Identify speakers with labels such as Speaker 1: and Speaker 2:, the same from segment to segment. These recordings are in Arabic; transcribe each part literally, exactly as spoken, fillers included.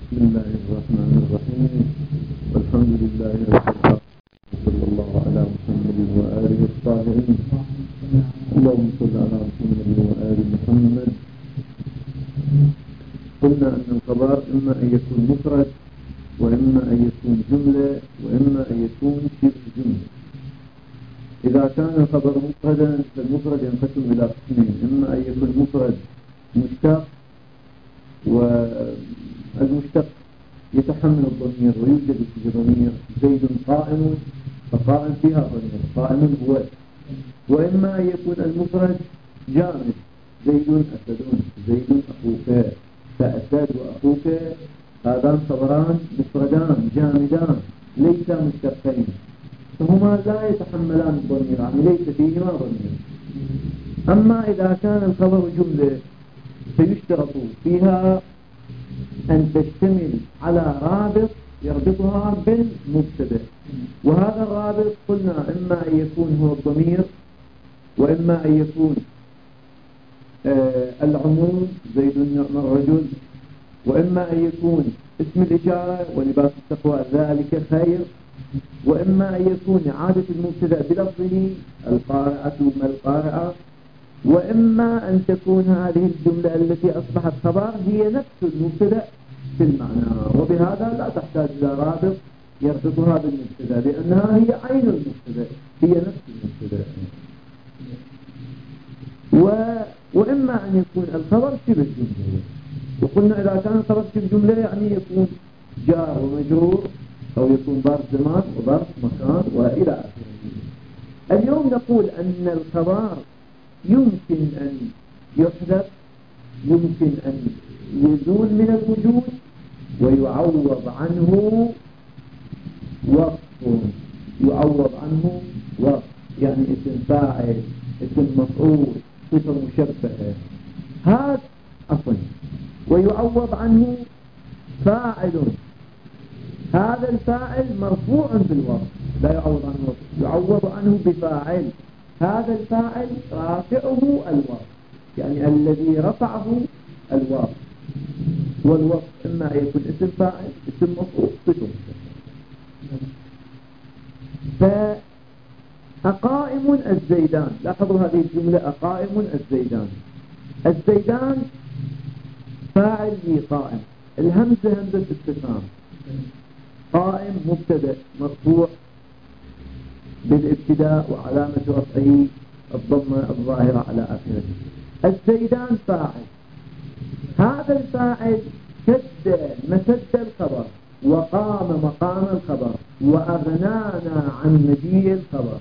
Speaker 1: بسم الله الرحمن الرحيم. والحمد لله رب العالمين، صلى الله على محمد وآله الطاهرين. اللهم صل على محمد وآل محمد. قلنا أن الخبر إما أن يكون مفرد، وإما أن يكون جملة، وإما أن يكون شبه جملة. إذا كان الخبر مفردا فالمفرد ينقسم إلى قسمين: إما أن يكون مفرد مشتق، والمشتق يتحمل الضمير ويوجد فيه ضمير، زيد قائم فقائم فيها ضمير، قائم هو. وإما أن يكون المفرد جامد: زيد أسد، زيد أخوك، فأسد وأخوك هذان خبران مفردان جامدان ليس مشتقين، فهما لا يتحملان الضمير، يعني ليس فيهما ضمير. أما إذا كان الخبر جملة فيشترط فيها أن تشتمل على رابط يربطها بالمبتدأ، وهذا الرابط قلنا إما أن يكون هو الضمير، وإما أن يكون آه العموم زيد نعم الرجل، وإما أن يكون اسم الإشارة ولباس التقوى ذلك خير، وإما أن يكون إعادة المبتدأ بلفظه القارئة ما القارئة، وإما أن تكون هذه الجملة التي أصبحت خبر هي نفس المبتدأ في المعنى، وبهذا لا تحتاج إلى رابط يربطها بالمبتدأ، لأنها هي عين المبتدأ، هي نفس المبتدأ. و... وإما أن يكون الخبر شبه جملة، وقلنا إذا كان الخبر شبه جملة يعني يكون جار ومجرور، أو يكون ظرف زمان وظرف مكان وإلى آخره. اليوم نقول أن الخبر يمكن أن يحدث، يمكن أن يزول من الوجود ويعوض عنه وصف، يعوض عنه وصف يعني اسم فاعل، اسم مفعول، صفة مشبهة، هذا أصل. ويعوض عنه فاعل، هذا الفاعل مرفوع بالوصف، لا يعوض عنه وصف، يعوض عنه بفاعل، هذا الفاعل رافعه الوصف، يعني الذي رفعه الوصف. والوصف إما أن يكون اسم فاعل، اسم مفعول، صفة. فأقائم الزيدان، لاحظوا هذه الجملة: أقائم الزيدان. الزيدان فاعل لي قائم، الهمزة همزة استفهام، قائم مبتدأ مرفوع بالابتداء وعلامة رفعه الضمة الظاهرة على آخره. الزيدان فاعل، هذا الفاعل سد مسد الخبر وقام مقام الخبر وأغنانا عن مجيء الخبر.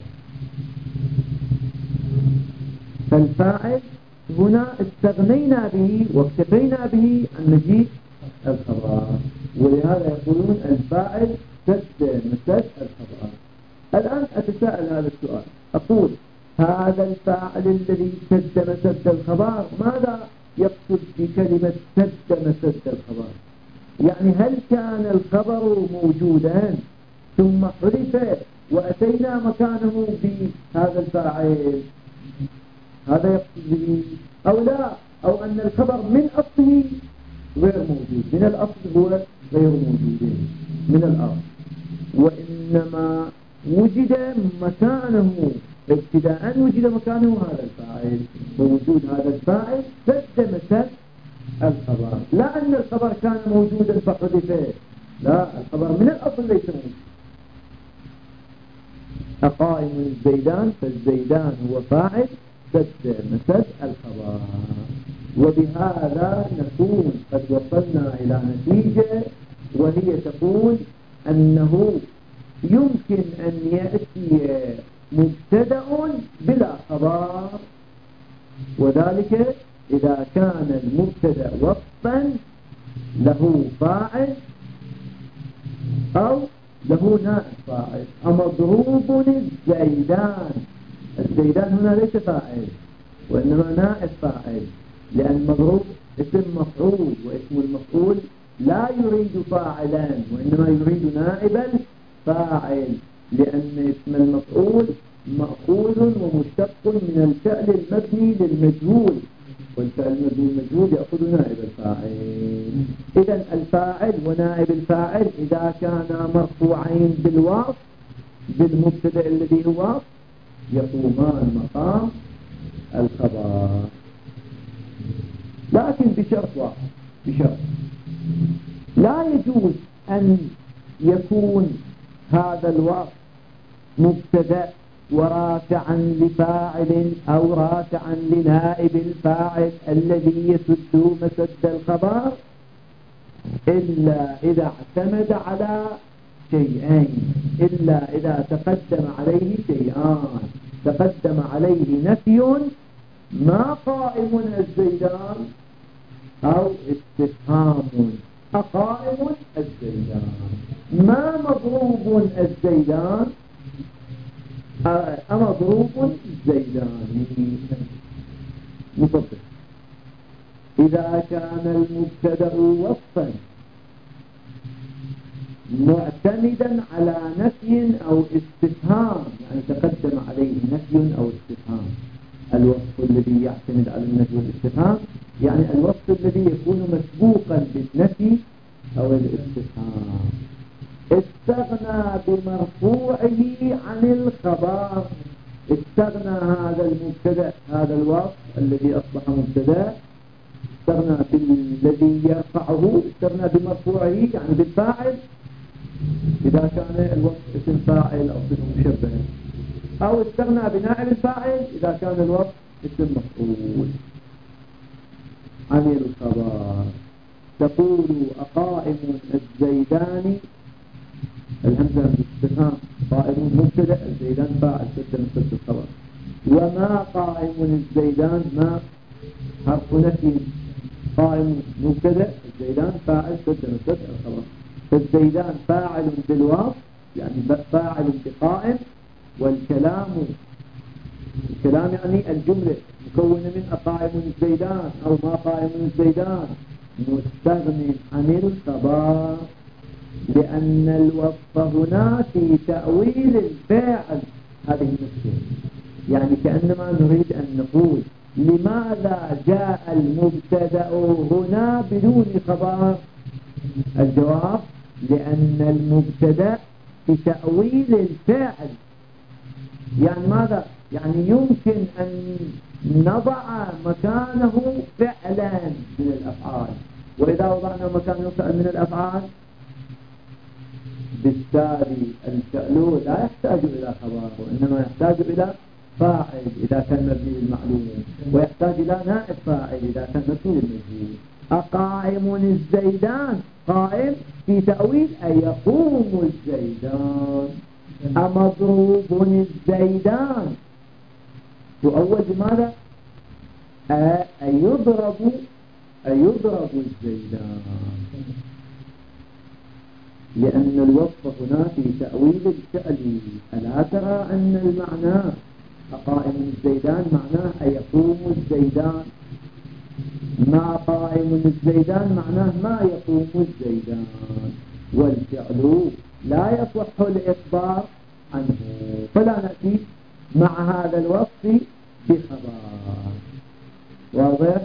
Speaker 1: فالفاعل هنا استغنينا به واكتفينا به عن مجيء الخبر، ولهذا يقولون الفاعل سد مسد الخبر. الآن أتساءل هذا السؤال، أقول هذا الفاعل الذي سد مسد الخبر ماذا يقصد بكلمة سد مسد الخبر؟ يعني هل كان الخبر موجودا ثم حذف وأتينا مكانه بهذا الفاعل، هذا يقصد به، أو لا، أو أن الخبر من أصله غير موجود، من الأصل هو غير موجود من الأصل، وإنما وجد مكانه ابتداء، وجد مكانه هذا الفاعل، ووجود هذا الفاعل سد مسد الخبر، لا أن الخبر كان موجودا فحذف، لا، الخبر من الأصل ليس موجود. أقائم الزيدان، فالزيدان هو فاعل سد مسد الخبر. وبهذا نكون قد وصلنا إلى نتيجة، وهي تقول أنه يمكن أن يأتي مبتدأ بلا خبر، وذلك إذا كان المبتدأ وصفا له فاعل أو له نائب فاعل. أمضروب الزيدان، الزيدان هنا ليس فاعل وإنما نائب فاعل، لأن مضروب اسم مفعول، واسم المفعول لا يريد فاعلا وإنما يريد نائبا فاعل، لأن اسم المفعول مأخوذ ومشتق من الفعل المبني للمجهول، والفعل مبني المجهول يأخذ نائب الفاعل. إذن الفاعل ونائب الفاعل إذا كانا مرفوعين بالوصف بالمبتدأ الذي هو يقومان مقام الخبر، لكن بشرط واحد، بشرط لا يجوز أن يكون هذا الوصف مبتدأ ورافعا لفاعل أو رافعا لنائب الفاعل الذي يسد مسد الخبر إلا إذا اعتمد على شيئين، إلا إذا تقدم عليه شيئان. تقدم عليه نفي ما قائم الزيدان أو استفهام أقائم الزيدان، ما مضروب الزيدان أمضروب الزيداني. مفضل إذا كان المبتدأ وصفا معتمدا على نفي أو استفهام، يعني تقدم عليه نفي أو استفهام. الوصف الذي يعتمد على النفي والاستفهام يعني الوصف الذي يكون مسبوقا بالنفي أو الاستفهام. استغنى بمرفوعه عن الخبر، استغنى هذا المبتدأ، هذا الوصف الذي أصبح مبتدأ استغنى بالذي يرفعه، استغنى بمرفوعه يعني بالفاعل إذا كان الوصف اسم فاعل أو اسم مشبه، أو استغنى بنائب الفاعل إذا كان الوصف اسم مفعول عن الخبر. تقول أقائم الزيدان، الهمزة بالاستفهام، قائم مبتدأ الزيدان فاعل سد مسد الخبر. وما قائم الزيدان ما حرف نفي، قائم مبتدأ الزيدان فاعل سد مسد الخبر. فالزيدان فاعل بالوصف يعني فاعل بقائم، والكلام الكلام يعني الجملة مكونة من أقائم الزيدان أو ما قائم الزيدان مستغن عن الخبر، لأن الوصف هنا في تأويل الفاعل. هذه المشكلة، يعني كأنما نريد أن نقول لماذا جاء المبتدأ هنا بدون خبر؟ الجواب لأن المبتدأ في تأويل الفاعل. يعني ماذا؟ يعني يمكن أن نضع مكانه فعلا من الأفعال، وإذا وضعنا مكانه فعل من الأفعال بالتالي الفعل لا يحتاج إلى خبر، وإنما يحتاج إلى فاعل إذا كان مبني للمعلوم، ويحتاج إلى نائب فاعل إذا كان مبني للمجهول. أقائم الزيدان قائم في تأويل أي يقوم الزيدان. أمضروب الزيدان تؤول بماذا؟ أيضرب أيضرب الزيدان، لأن الوصف هنا في تأويل الفعل. ألا ترى أن المعنى أقائم الزيدان معناه أيقوم الزيدان، ما قائم الزيدان معناه ما يقوم الزيدان، والفعل لا يصح الإخبار عنه، فلا نأتي مع هذا الوصف بخبر. واضح؟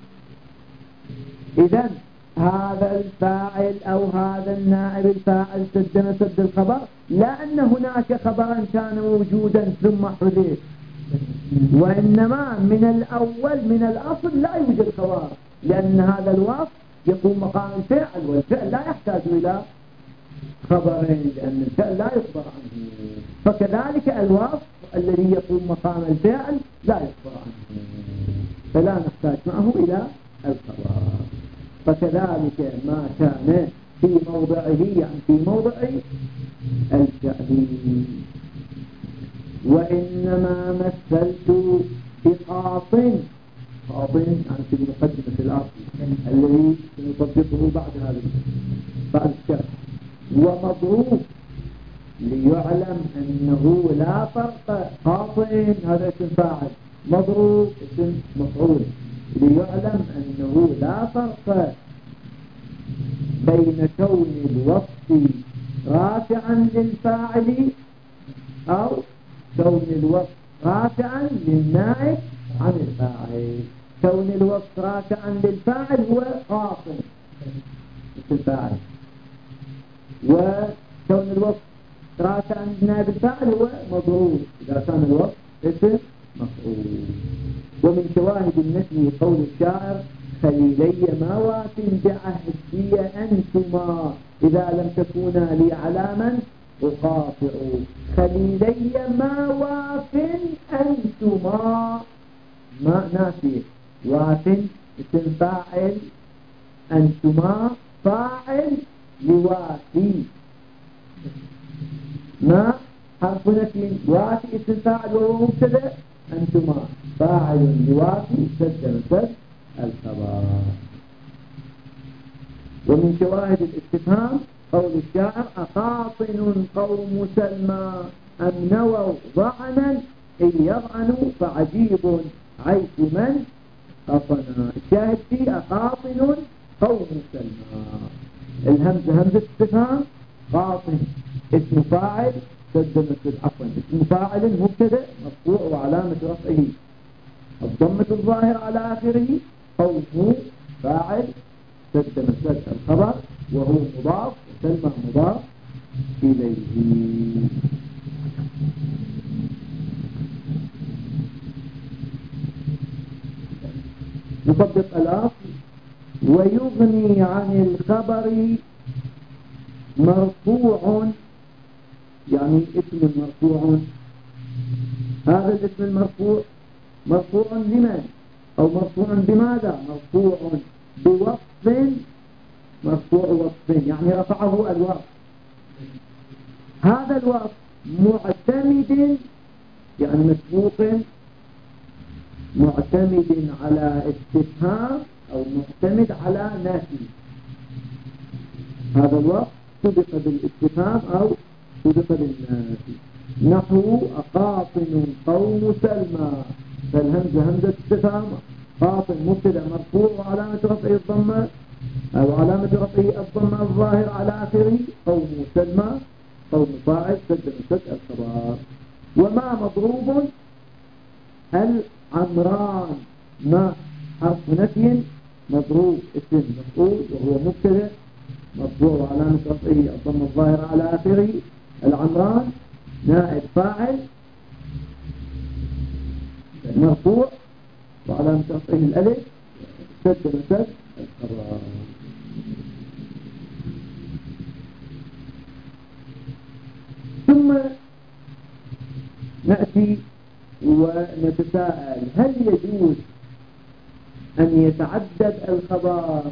Speaker 1: إذن هذا الفاعل أو هذا النائب الفاعل سد مسد الخبر، لا أن هناك خبرا كان موجودا ثم حذف، وإنما من الأول من الأصل لا يوجد خبر، لأن هذا الوصف يقوم مقام الفعل، والفعل لا يحتاج إلى خبرين لأن الفعل لا يخبر عنه. فكذلك الوصف الذي يقوم مقام الفعل لا يخبر عنه، فلا نحتاج معه إلى الخبر. فكذلك ما كان في موضعه يعني في موضع الفعل. وإنما مثلت بقاط، قاط يعني في المقدمة في الأصل الذي سنطبقه بعد هذا بعد الشرح. ومضروب ليعلم أنه لا فرق، قاط هذا اسم فاعل، مضروب اسم مفعول، ليعلم أنه لا فرق بين كون الوصف رافعا للفاعل أو كون الوصف رافعا للنائب عن الفاعل. كون الوصف راكعا للفاعل هو خاصم اسم الفاعل، وكون الوصف راكعا لنائب الفاعل هو مضروب إذا كان الوصف اسم مفعول. ومن شواهد النفي قول الشاعر خليلي ما واف بعهدي أنتما إذا لم تكونا لي علاما أقاطع. خليلي ما واف أنتما، ما نافي، واف اسم فاعل، أنتما فاعل لوافي، ما حرف نفي، وافي اسم فاعل وهو مبتدأ، أنتما فاعل لوافي سد مسد الخبر. ومن شواهد الاستفهام قول الشاعر أقاطن قوم سلمى أم نووا ضعنا إن يضعنوا فعجيب عيش من قطنا. الشاهد فيه أقاطن قوم سلمى، الهمزة همزة استفهام، قاطن اسم فاعل سد مسد، عفوا اسم فاعل مبتدأ مرفوع وعلامة رفعه الضمة الظاهرة على آخره، قوم فاعل سد مسد الخبر وهو مضاف وسلمى مضاف إليه. نطبق الأصل. ويغني عن الخبر مرفوع، يعني اسم مرفوع، هذا الاسم المرفوع مرفوع لمن أو مرفوع بماذا؟ مرفوع بوصف، مرفوع وصف يعني رفعه الوصف. هذا الوصف معتمد يعني مسبوق، معتمد على استفهام أو معتمد على نفي. هذا الوصف سبق بالاستفهام أو سبق بالنفي. نحو أقاطن قوم سلمى، فالهمزة همزة استفهام، قاطن مبتدأ مرفوع وعلامة رفعه الضمة أو علامة رفعه الضمة الظاهر على آخره، قوم سلمى قوم فاعل سد مسد الخبر. وما مضروب العمران، ما حرف نفي مضروب اسم مفعول وهو مبتدأ مرفوع وعلامة رفعه الضمة الظاهرة على آخره. العمران نائب فاعل مرفوع وعلامة رفعه الألف سد مسد الخبر. ثم نأتي ونتساءل هل يجوز أن يتعدد الخبر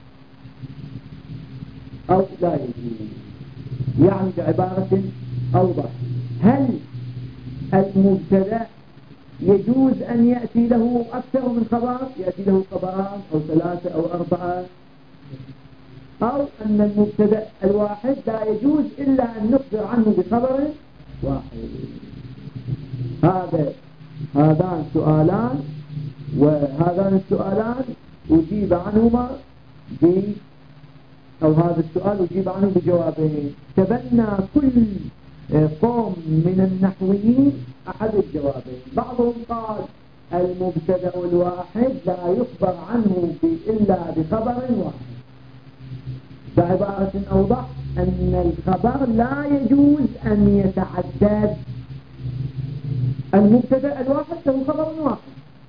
Speaker 1: أو لا يجوز؟ يعني بعبارة أوضح، هل المبتدأ يجوز أن يأتي له أكثر من خبر، يأتي له خبران أو ثلاثة أو أربعة، أو أن المبتدأ الواحد لا يجوز إلا أن نخبر عنه بخبر واحد؟ هذا هذان سؤالان، وهذان السؤالان أجيب عنهما ب أو هذا السؤال أجيب عنه بجوابين. تبنى كل قوم من النحويين أحد الجوابين. بعضهم قال المبتدأ الواحد لا يخبر عنه إلا بخبر واحد، بعبارة أوضح أن الخبر لا يجوز أن يتعدد. المبتدأ الواحد له خبر واحد،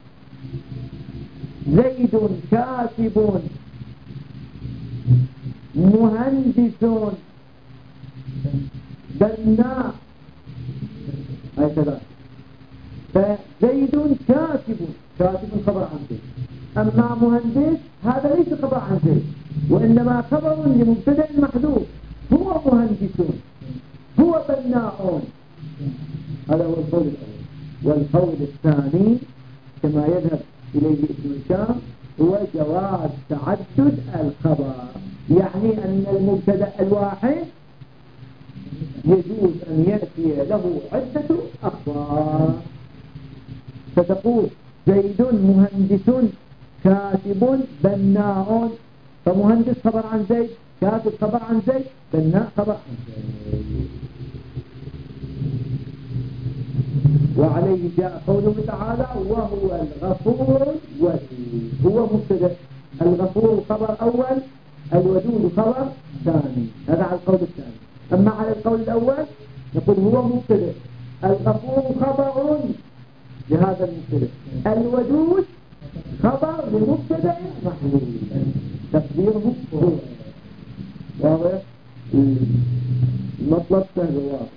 Speaker 1: زيد كاتب مهندس بناء هكذا، فزيد كاتب، كاتب خبر عن زيد. أما مهندس هذا ليس خبر عن زيد، وإنما خبر لمبتدأ محذوف، هو مهندس هو بناء. هذا هو القول الأول. والقول الثاني كما يذهب إليه ابن هشام هو جواز تعدد الخبر، يعني أن المبتدأ الواحد يجوز أن يأتي له عدة أخبار. فتقول زيد مهندس كاتب بناء، فمهندس خبر عن زيد، كاتب خبر عن زيد، بناء خبر عن زيد. وعليه جاء قوله تعالى وهو الغفور الودود. هو مبتدأ، الغفور خبر أول، الودود خبر ثاني. هذا على القول الثاني. أما على القول الأول نقول هو مبتدأ، الغفور خبر لهذا المبتدأ، الودود خبر لمبتدأ محذوف تقديره هو. واضح؟ المطلب سهل واضح.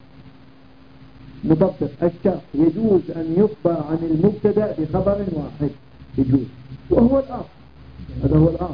Speaker 1: مطبق الشرط يجوز أن يخبر عن المبتدأ بخبر واحد، يجوز، وهو الأصل، هذا هو الأصل.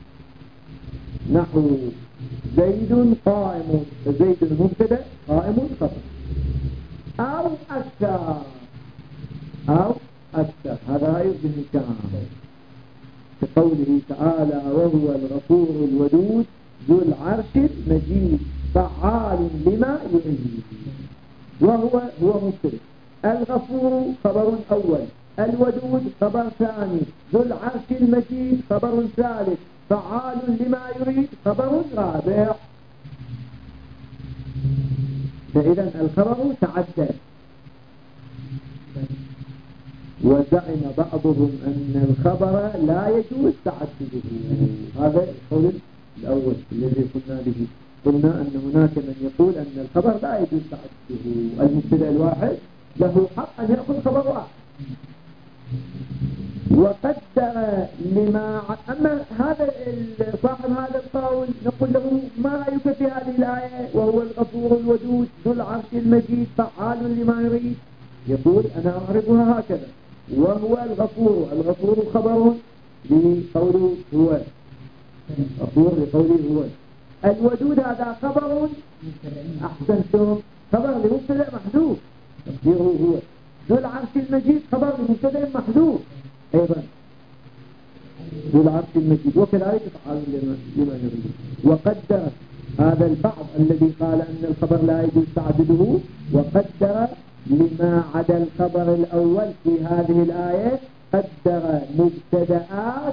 Speaker 1: نحو زيد قائم، زيد مبتدأ قائم خبر، أو أكثر أو أكثر، هذا أيضا كان كقوله تعالى وهو الغفور الودود ذو العرش المجيد فعال لما يريد. وهو هو مبتدأ، الغفور خبر أول، الودود خبر ثاني، ذو العرش المجيد خبر ثالث، فعال لما يريد خبر رابع. فإذا الخبر تعدد. وزعم بعضهم أن الخبر لا يجوز تعدده. هذا القول الأول الذي قلنا به. قلنا أن هناك من يقول أن الخبر لا يجوز تعدده، المبتدأ الواحد له حق أن يأخذ خبر واحد. وقدر لما أما هذا صاحب هذا القول نقول له ما رأيك في هذه الآية وهو الغفور الودود ذو العرش المجيد فعال لما يريد؟ يقول أنا أعرضها هكذا، وهو الغفور، الغفور خبر لقوله هو، غفور لقوله هو. الودود هذا خبر أحسنتم، خبر لمبتدأ محذوف تقديره هو. ذو العرش المجيد خبر لمبتدأ محذوف أيضا ذو العرش المجيد، وكذلك فعال لما يريد. وقدر هذا البعض الذي قال أن الخبر لا يجوز تعدده، وقدر لما عدا الخبر الأول في هذه الآية قدر مبتدآت،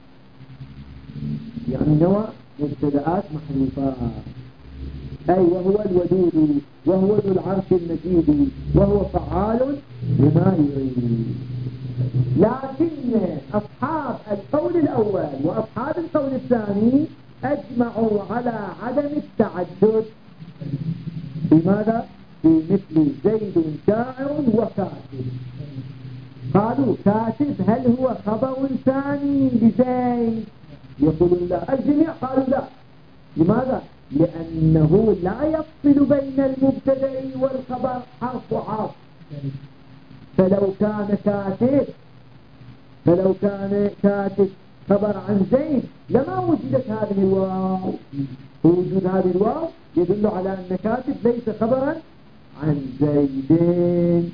Speaker 1: يعني نوع مبتدآت محذوفات، أي وهو الودود وهو ذو العرش المجيد وهو فعال لما يريد. لكن أصحاب القول الأول وأصحاب القول الثاني أجمعوا على عدم التعدد. لماذا؟ في مثل زيد شاعر وكاتب. قالوا كاتب هل هو خبر ثاني لزيد؟ يقولون لا. الجميع قالوا لا. لماذا؟ لأنه لا يفصل بين المبتدأ والخبر حرف وحرف. فلو كان كاتب فلو كان كاتب خبر عن زيد لما وجدت هذه الواو. وجود هذه الواو يدل على أن كاتب ليس خبرا عن زيد.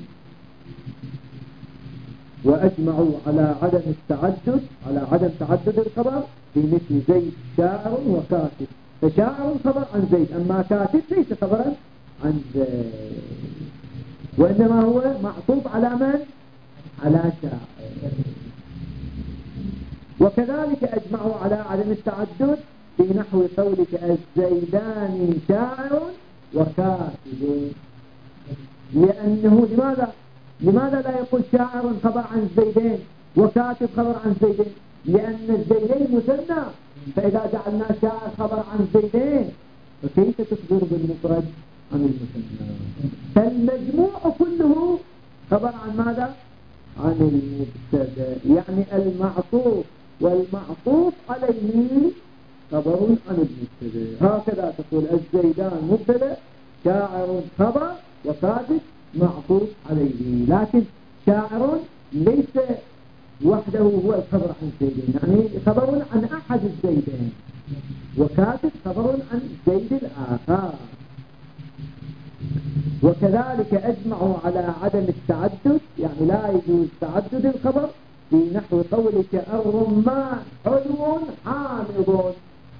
Speaker 1: وأجمعوا على عدم التعدد، على عدم تعدد الخبر في مثل زيد شاعر وكاتب. فشاعر خبر عن زيد، أما كاتب ليس خبرا عن زيد، وإنما هو معطوف على من؟ على شاعر. وكذلك أجمعوا على عدم التعدد في نحو قولك الزيداني شاعر وكاتب. لأنه لماذا لماذا لا يقول شاعر خبر عن زيدين وكاتب خبر عن زيدين؟ لأن الزيدين مثنى، فإذا جعلنا شاعر خبر عن زيدين فكيف تخبر بالمفرد عن المثنى؟ فالمجموع كله خبر عن ماذا؟ عن المبتدا، يعني المعطوف والمعطوف عليه خبر عن المبتدا. هكذا تقول الزيدان مبتدا، شاعر خبر، وكاتب معطوف عليه. لكن شاعر ليس وحده هو الخبر عن زيدين، يعني خبر عن أحد الزيدين، وكاتب خبر عن زيد الآخر. وكذلك أجمعوا على عدم التعدد، يعني لا يجوز تعدد الخبر في نحو قولك الرمان حلو حامض.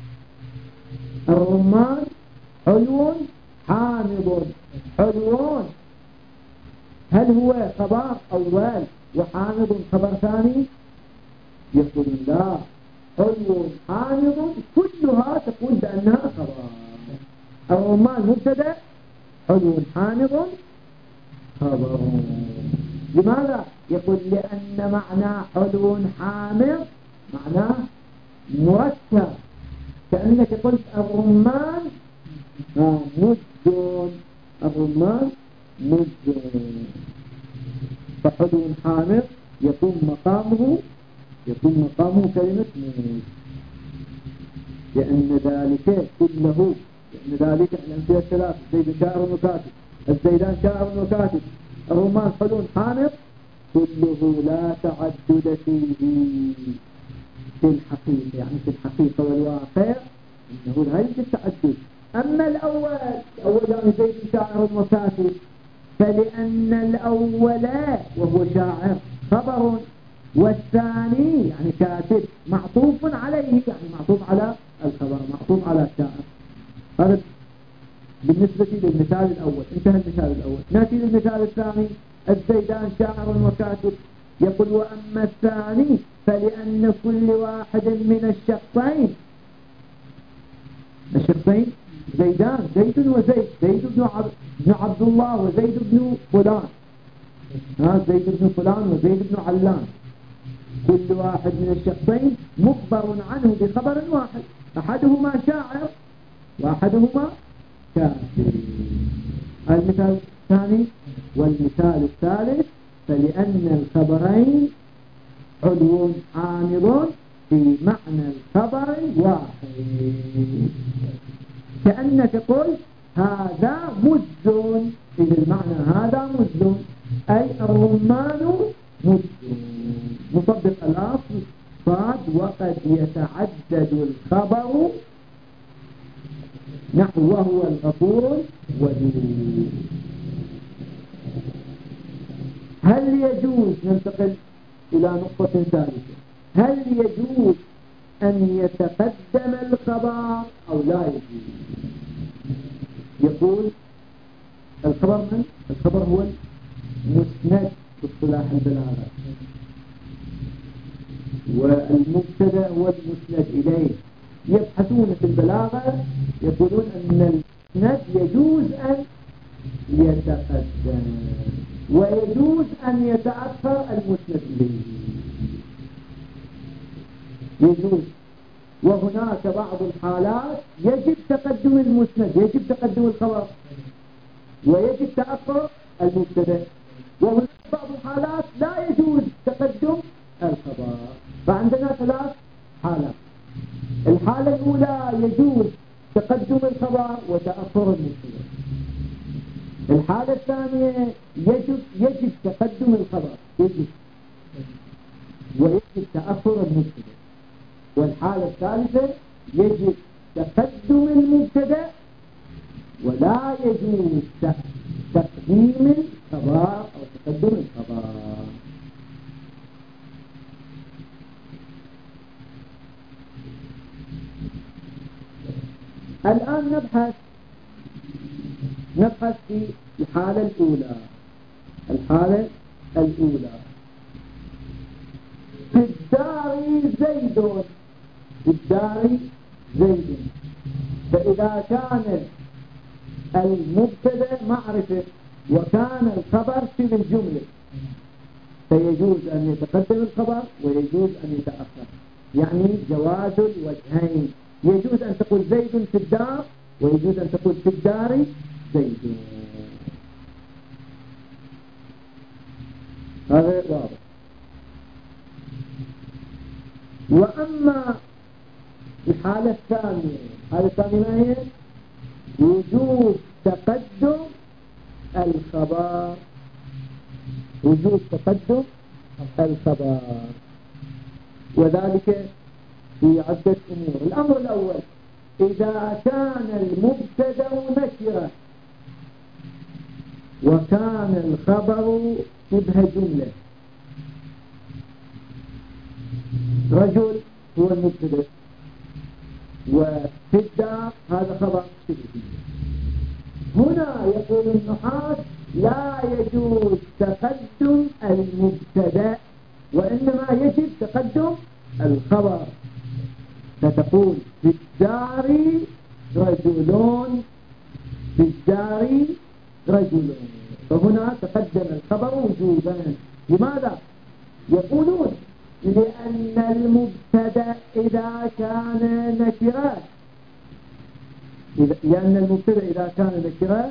Speaker 1: الرمان حلو حامض. حلوون هل هو خبر أول وحامض خبر ثاني؟ يقول لا، حلو حامض كلها تقول بأنها خبر. الرمان مبتدأ، حلو حامض خبر. لماذا؟ يقول لأن معنى حلو حامض معناه مركب، كأنك قلت الرمان مد، الرمان مد، فحلو حامض يكون مقامه يكون مقامه كلمة مد، لأن ذلك كله، لأن ذلك الأمثلة الثلاث، الزيد شاعر وكاتب، الزيدان شاعر وكاتب، الرمان حلو حامض، كله لا تعدد فيه في الحقيقة، يعني في الحقيقة والواقع إنه لا يوجد تعدد. أما الأول الأول يعني زيد شاعر وكاتب، فلأن الأول وهو شاعر خبر، والثاني يعني كاتب معطوف عليه، يعني معطوف على الخبر، معطوف على الشاعر. هذا بالنسبة للمثال الأول، انتهى المثال الأول. نأتي للمثال الثاني، الزيدان شاعر وكاتب، يقول وأما الثاني فلأن كل واحد من الشخصين، الشخصين زيدان، زيد وزيد، زيد بن عبد, بن عبد الله وزيد بن فلان، ها زيد بن فلان وزيد بن علان، كل واحد من الشخصين مخبر عنه بخبر واحد، أحدهما شاعر وأحدهما كاتب. المثال الثاني والمثال الثالث، فلأن الخبرين علو عامض في معنى الخبر واحد، كأنك قلت هذا مز، إذا المعنى هذا مز أي الرمان مز، مطبق الأصل صاد، وقد يتعدد الخبر نحو وهو الغفور الودود. هل يجوز، ننتقل إلى نقطة ثالثة، هل يجوز أن يتقدم الخبر أو لا يجوز؟ يقول الخبر من؟ الخبر هو المسند في اصطلاح البلاغة، والمبتدا هو المسند إليه. يبحثون في البلاغة يقولون أن المسند يجوز أن يتقدم ويجوز أن يتأخر المسند إليه، يجوز. وهناك بعض الحالات يجب تقدم المسند، يجب تقدم الخبر، ويجب تأخر المبتدا. وهناك بعض الحالات لا يجوز تقدم الخبر. فعندنا ثلاث حالات. الحالة الأولى يجوز تقدم الخبر وتأخر المبتدا. الحالة الثانية يجب يجب تقدم الخبر، يجب ويجب تأخر المبتدا. والحالة الثالثة يجب تقدم المبتدا ولا يجوز تقديم الخبر أو تقدم الخبر. الآن نبحث نبحث في الحالة الأولى. الحالة الأولى في الدار زيد، في الدار زيد، فإذا كان المبتدا معرفة وكان الخبر في الجملة فيجوز أن يتقدم الخبر ويجوز أن يتأخر، يعني جواز الوجهين. يجوز أن تقول زيد في الدار ويجوز أن تقول في الدار زيد. هذا واضح. وأما الحالة الثانية، الحالة الثانية ما هي؟ وجوب تقدم الخبر، وجوب تقدم الخبر، وذلك في عدة أمور. الأمر الأول، إذا كان المبتدا نكرة وكان الخبر شبه جملة. رجل هو المبتدا وفي الدار هذا خبر شبه جملة. هنا يقول النحاة لا يجوز تقدم المبتدا وإنما يجب تقدم الخبر، فتقول في الدار رجلون، في الدار رجلون.
Speaker 2: فهنا تقدم الخبر وجوبا. لماذا؟ يقولون لأن المبتدأ إذا كان نكرا، لأن المبتدأ إذا كان نكرا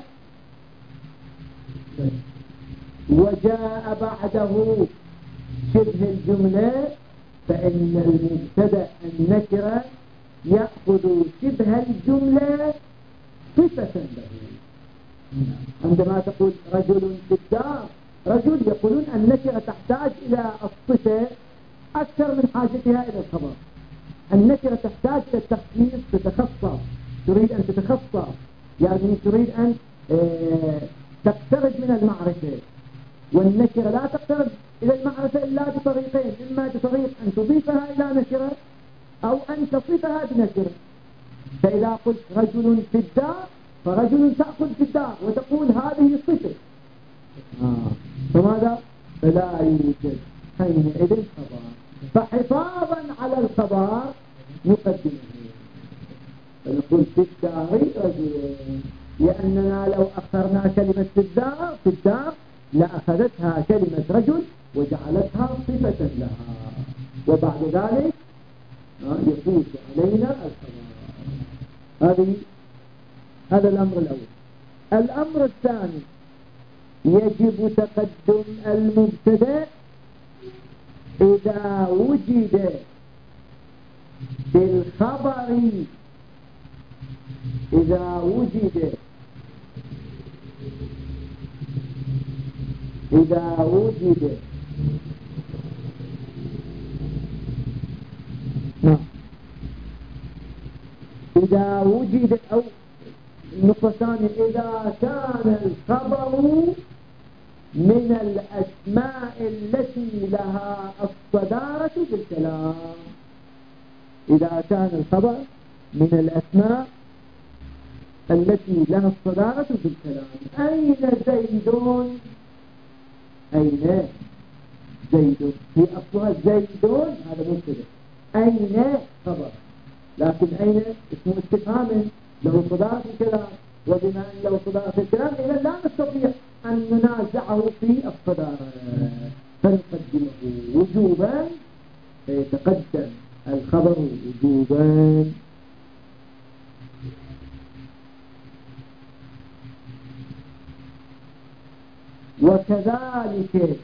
Speaker 2: وجاء بعده شبه الجملة فإن المبتدأ النكرة يأخذ شبه الجملة صفة له. عندما تقول رجل في الدار، رجل يقولون النكرة تحتاج إلى الصفة أكثر من حاجتها إلى الخبر. النكرة تحتاج إلى التخصيص، تتخصص، تريد أن تتخصص، يعني تريد أن تقترب من المعرفة. والنكرة لا تقترب إلى المعرفة إلا بطريقين، إما بطريق أن تضيفها إلى نكرة أو أن تصفها بنكرة. فإذا قلت رجل في الدار فرجل تأخذ في الدار وتقول هذه صفة، آه. فماذا؟ فلا يوجد حينئذ خبر، فحفاظا على الخبر نقدمه فنقول في الدار رجل، لأننا لو أخرنا كلمة في الدار في الدار لأخذتها كلمة رجل وجعلتها صفة لها، وبعد ذلك يفوت علينا الخبر. هذه هذا الأمر الأول. الأمر الثاني يجب تقدم المبتدأ إذا وجد بالخبر إذا وجد إذا وجد نعم إذا وجد أو النقطة الثانية إذا كان الخبر من الأسماء التي لها الصدارة بالكلام. إذا كان الخبر من الأسماء التي لها الصدارة بالكلام. أين زيدون؟ أين زيدون؟ في أصلها زيدون هذا مبتدأ، أين خبر، لكن أين اسمه استفهام له صدارة الكلام، وبما أن له صدارة الكلام إذا لا نستطيع أن ننازعه في الصدارة فنقدمه وجوبا، فيتقدم الخبر وجوبا. وكذلك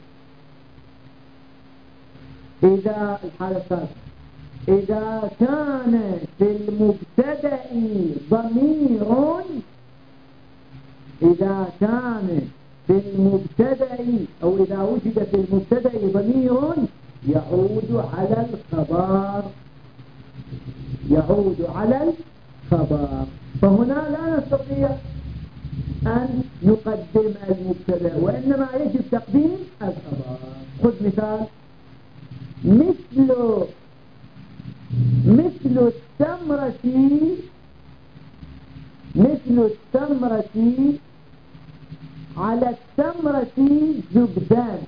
Speaker 2: إذا الحالة الثالثة إذا كان في المبتدأ ضمير إذا كان في المبتدأ أو إذا وجد في المبتدأ ضمير يعود على الخبر يعود على الخبر فهنا لا نستطيع أن نقدم المبتدأ وإنما يجب تقديم الخبر. خذ مثال مثل مثل التمرة مثل التمرة على التمرة زبدان.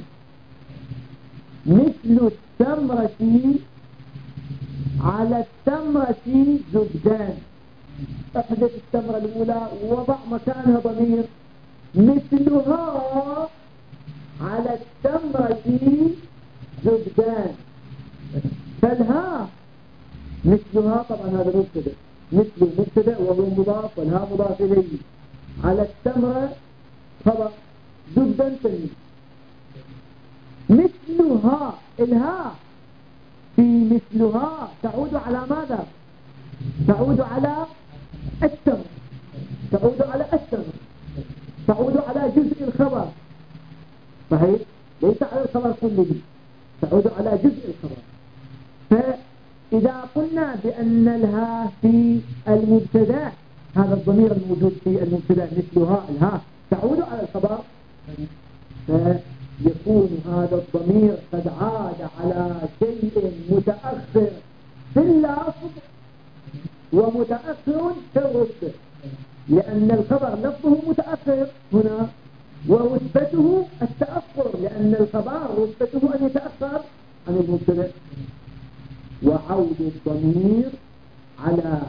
Speaker 2: مثل التمرة على التمرة زبدان، احدث التمرة الأولى ووضع مكانها ضمير مثلها على التمرة زبدان. فالها مثلها طبعا هذا مبتدأ، مثل مبتدأ وهو مضاف والها مضاف إليه، على التمرة خبر، زبدان تلميذ. مثلها الها في مثلها تعود على ماذا؟ تعود على التمر، تعود على التمر، تعود على جزء الخبر، صحيح؟ ليس على الخبر كله، تعود على جزء الخبر. فإذا قلنا بأن الها في المبتدأ هذا الضمير الموجود في المبتدأ مثلها الها تعود على الخبر، فيكون هذا الضمير قد عاد على شيء متأخر في اللفظ ومتأخر في الرتبة، لأن الخبر لفظه متأخر هنا ورتبته التأخر، لأن الخبر رتبته أن يتأخر عن المبتدأ. وعود الضمير على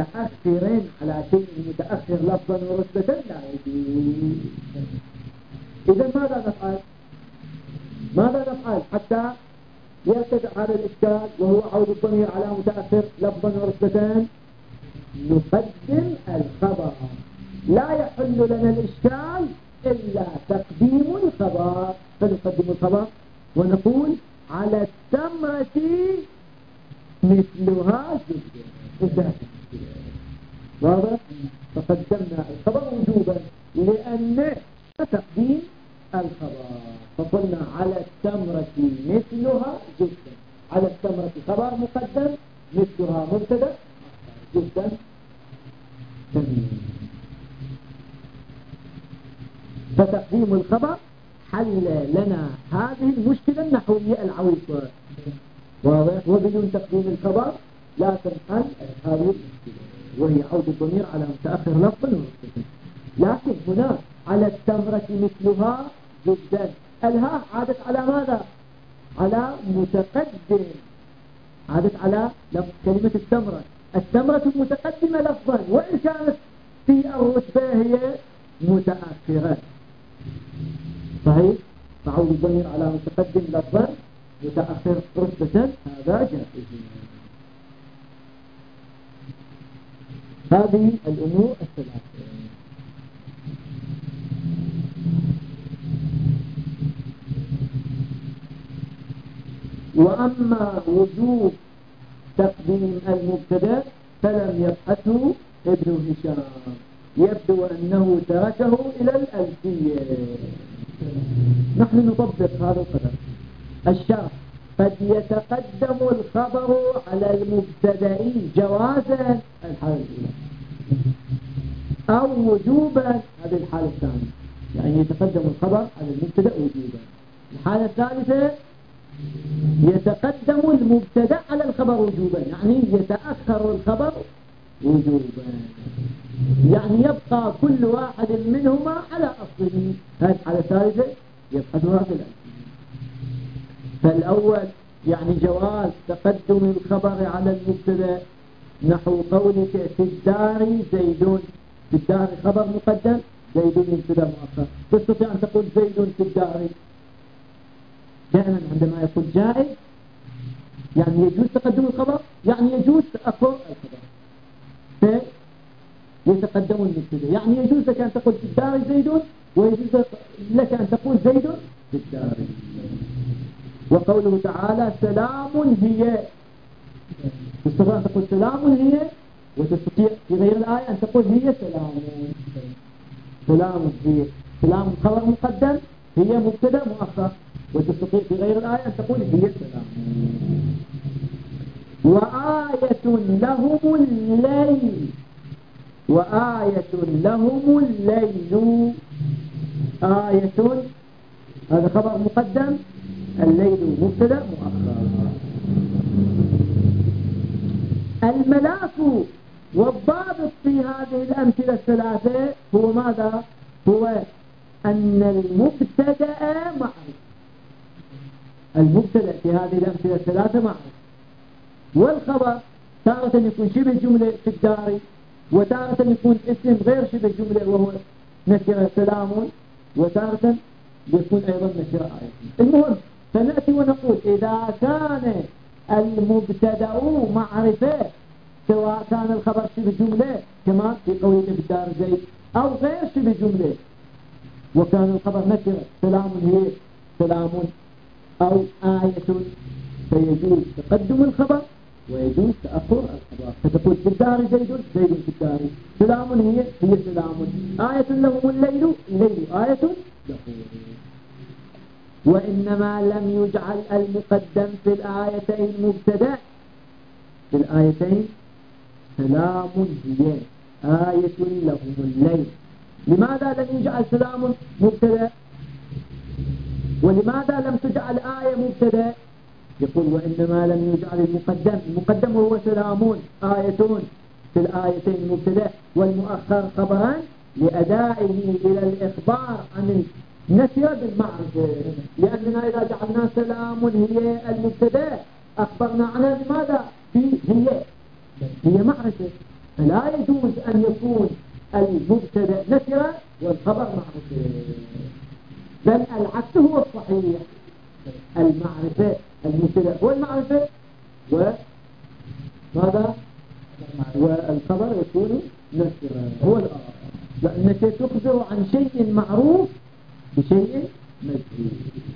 Speaker 2: متأخر على شيء متأخر لفظا ورتبة لا يجوز. إذا ماذا نفعل؟ ماذا نفعل حتى يرتفع هذا الإشكال وهو عود الضمير على متأخر لفظا ورتبتين؟ نقدم الخبر. لا يحل لنا الإشكال إلا تقديم الخبر. فنقدم الخبر ونقول على التمرة مثلها جدا. واضح؟ فقدمنا الخبر وجوبا لأن تقديم الخبر، فقلنا على التمرة مثلها جدا. على التمرة خبر مقدم، مثلها مبتدا جدا. فتقديم الخبر حل لنا هذه المشكلة النحوية العويصة. واضح؟ وبدون تقديم الخبر لا تنحل هذه المشكلة وهي عود الضمير على متأخر لفظا ورتبة. لكن هنا على التمرة مثلها جدا، الهاء عادت على ماذا؟ على متقدم، عادت على كلمة التمرة. التمرة متقدمة لفظا وإن كانت في الرتبة هي متأخرة. صحيح؟ فعود الضمير على متقدم لفظا متأخر رتبة هذا جائز. هذه الأمور الثلاثة. وأما وجوب تقديم المبتدا فلم يبحثه ابن هشام، يبدو أنه تركه إلى الألفية. نحن نطبق هذا القدر. الشرح: قد يتقدم الخبر على المبتدا جوازا الحالة الأولى أو وجوبا هذه الحالة الثانية، يعني يتقدم الخبر على المبتدا وجوبا. الحالة الثالثة يتقدم المبتدا على الخبر وجوبا، يعني يتأخر الخبر وجوبا، يعني يبقى كل واحد منهما على أصله. هذه الحالة الثالثة يبحثها في الألفية. فالأول يعني جواز تقدم الخبر على المبتدا، نحو قولك في الدار زيد. في الدار خبر مقدم، زيد مبتدا مؤخر. تستطيع أن تقول زيد في الدار. دائما عندما يقول جائز يعني يجوز تقدم الخبر، يعني يجوز تأخر الخبر. فيتقدم المبتدا، يعني يجوز لك أن تقول في الدار زيد، ويجوز لك أن تقول زيد في الدار. وقوله تعالى سلام هي، تستطيع أن تقول سلام هي، وتستطيع في غير الآية أن تقول هي سلام. سلام هي، سلام خبر مقدم، هي مبتدا مؤخر، وتستطيع في غير الآية أن تقول هي سلام. وآية لهم الليل، وآية لهم الليل. آية هذا خبر مقدم، الليل مبتدا مؤخر. الملاك والضابط في هذه الأمثلة الثلاثة هو ماذا؟ هو أن المبتدا معروف. المبتدا في هذه الأمثلة الثلاثة معروف، والخبر تارة يكون شبه جملة في الدار، وتارة يكون اسم غير شبه جملة وهو نكرة سلام، وتارة يكون أيضا نكرة آية. المهم فنأتي ونقول إذا كان المبتدا معرفة سواء كان الخبر شبه جملة كما في قوله في الدار زيد، أو غير شبه جملة وكان الخبر نكرة سلام هي سلام أو آية، فيجوز تقدم الخبر ويجوز تأخر الخبر. فتقول في الدار زيد، زيد في الدار. سلام هي، هي سلام. آية لهم الليل، الليل آية لهم. وإنما لم يجعل المقدم في الآيتين مبتدا، في الآيتين سلام هي، آية لهم الليل. لماذا لم يجعل سلام مبتدا؟ ولماذا لم تجعل آية مبتدا؟ يقول وإنما لم يجعل المقدم، المقدم هو سلام آية في الآيتين مبتدا، والمؤخر خبرا لأدائه إلى الإخبار عن النكرة بالمعرفة. لأننا إذا جعلنا سلام هي المبتدا أخبرنا عنها بماذا؟ في هي، هي معرفة، فلا يجوز أن يكون المبتدا نكرة والخبر معرفة. بل العكس هو الصحيح. المعرفة المبتدأ هو المعرفة وماذا والخبر يكون نكرا هو الآخر، لأنك تخبر عن شيء معروف بشيء مجهول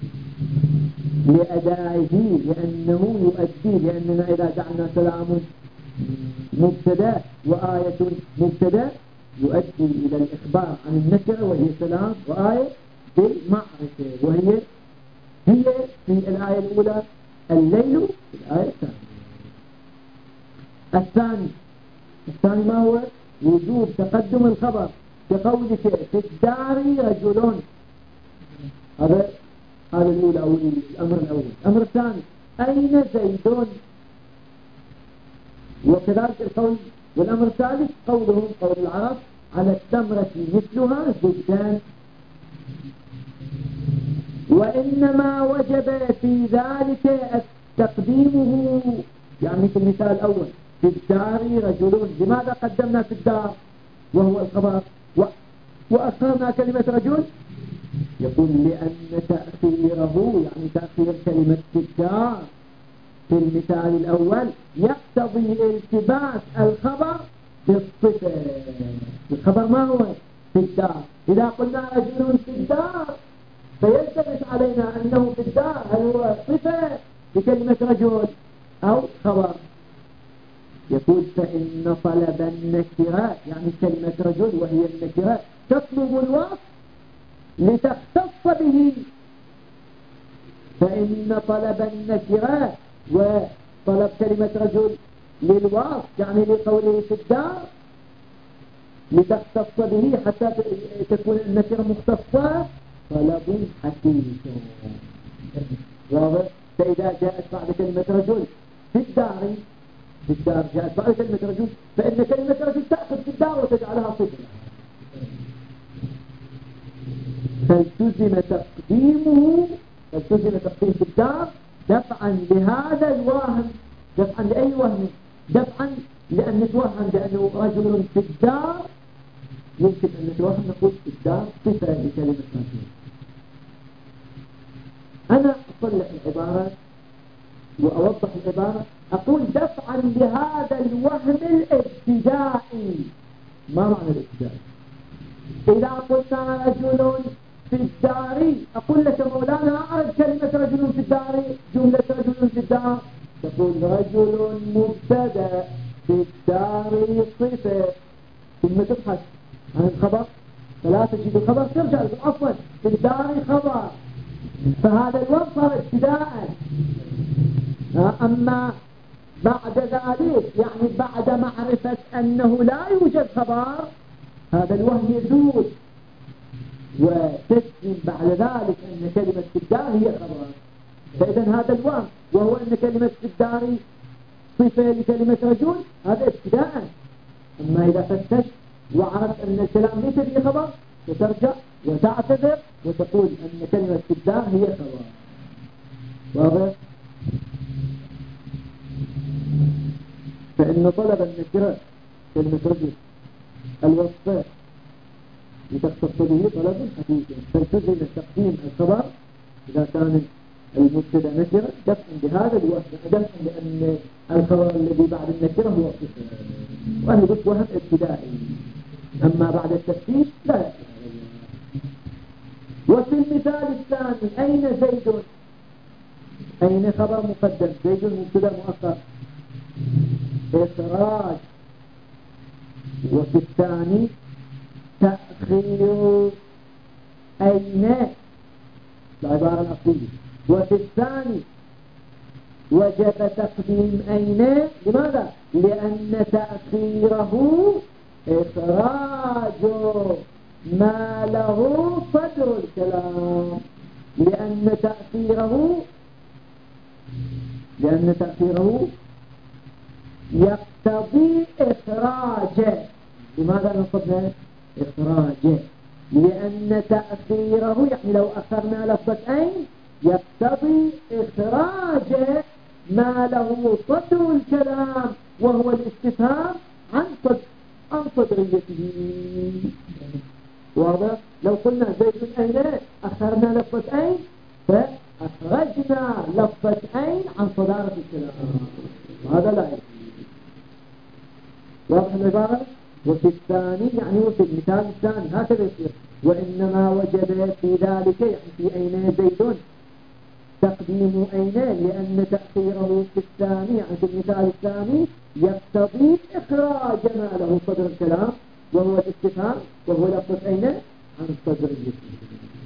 Speaker 2: لأدائه، لأنه يؤدي، لأننا إذا جعلنا سلام مبتدا وآية مبتدا يؤدي إلى الإخبار عن النكرة وهي سلام، وآية بالمعرفة وهي هي في الآية الأولى الليل في الآية الثانية. الثاني الثاني ما هو؟ وجوب تقدم الخبر كقولك في الدار رجل. هذا هذا الأولى أو الأمر الأول. الأمر الثاني أين زيد؟ وكذلك القول. والأمر الثالث قولهم قول العرب على التمرة مثلها زدان. وإنما وجب في ذلك تقديمه، يعني في المثال الأول في الدار رجل، لماذا قدمنا في الدار وهو الخبر وأخرنا كلمة رجل؟ يقول لأن تأخيره يعني تأخير كلمة في الدار في المثال الأول يقتضي التباس الخبر بالصفة. الخبر ما هو؟ في الدار. إذا قلنا رجل في الدار فيلتبس علينا أنه في الدار هل هو صفة بكلمة رجل أو خبر؟ يقول فإن طلب النكرة يعني كلمة رجل وهي النكرة تطلب الوصف لتختص به. فإن طلب النكرة وطلب كلمة رجل للوصف يعني لقوله في الدار لتختص به حتى تكون النكرة مختصة، طلب حقيقي واضح. فإذا جاءت بعد كلمة رجل في الدار في الدار جاءت بعد كلمة رجل فإن كلمة رجل تأخذ في الدار وتجعلها صفة، فالتزم تقديمه فالتزم تقديم في الدار دفعا لهذا الوهم. دفعا لأي وهم؟ دفعا لأن نتوهم بأنه رجل في الدار، يمكن أن نتوهم نقول في الدار صفة لكلمة رجل. أنا أصلح العبارة وأوضح العبارة، أقول دفعا لهذا الوهم الابتدائي. ما معنى الابتدائي؟ إذا قلنا رجل في الدار أقول لك مولانا أعرف كلمة رجل في الدار جملة رجل في الدار، تقول رجل مبتدا في الدار صفة، ثم تبحث عن الخبر فلا تجد الخبر ترجع أصلا في الدار خبر، فهذا الوهم صار ابتداء. أما بعد ذلك يعني بعد معرفة أنه لا يوجد خبر هذا الوهم يزول وتسلم بعد ذلك أن كلمة في الدار هي خبر. فإذا هذا الوهم وهو أن كلمة في الدار صفة لكلمة رجل هذا ابتداء. أما إذا فتشت وعرفت أن الكلام ليس به خبر فترجع وتعتذر وتقول أن كلمة في الدار هي خبر. واضح؟ فإن طلب النكرة كلمة رجل الوصف لتختص به طلب حقيقي، فالتزم تقديم الخبر إذا كان المبتدا نكرة دفعا بهذا الوهم، دفعا لأن الخبر الذي بعد النكرة هو صفة، وأنا قلت وهم ابتدائي. أما بعد التفتيش لا يصح. وفي المثال الثاني أين زيد؟ أين خبر مقدم؟ زيد مبتدا مؤخر إخراج. وفي الثاني تأخير أين العبارة الأصلية. وفي الثاني وجب تقديم أين. لماذا؟ لأن تأخيره إخراج ما له صدر الكلام، لأن تأخيره لأن تأخيره يقتضي إخراجه. لماذا نصبنا إخراجه؟ لأن تأخيره يعني لو أخرنا لفظة أين يقتضي إخراجه ما له صدر الكلام وهو الاستفهام عن صدر عن صدريته. واضح؟ لو قلنا زيد أين أخرنا لفظة أين فأخرجنا لفظة أين عن صدارة الكلام، هذا لا يجوز. واضح العبارة؟ وفي الثاني يعني وفي المثال الثاني هكذا يصير. وإنما وجب في ذلك يعني في أين زيد تقديم أين، لأن تأخيره في الثاني يعني في المثال الثاني يقتضي إخراج ما له صدر الكلام وهو الاستفهام، وهو لفظ أين عن الصدر الاسم.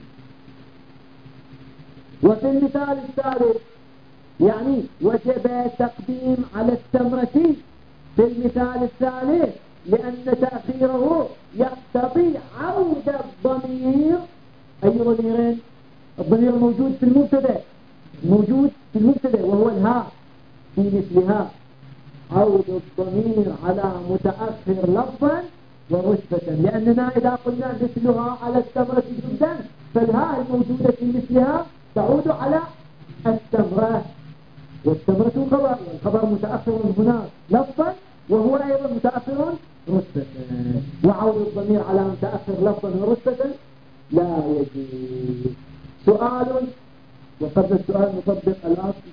Speaker 2: وفي المثال الثالث يعني وجب تقديم على التمرة في المثال الثالث، لأن تأخيره يقتضي عود الضمير. أي ضميرين؟ الضمير الموجود في المبتدأ، موجود في المبتدأ وهو الهاء في مثلها، عود الضمير على متأخر لفظا ورتبة، لأننا إذا قلنا مثلها على التمرة جدا فالهاء الموجودة في مثلها تعود على التمرة، والتمرة خبر، والخبر متأخر هنا لفظا وهو أيضا متأخر رتبة، وعود الضمير على متأخر لفظا ورتبة لا يجوز. سؤال، وقبل السؤال نطبق الأصل.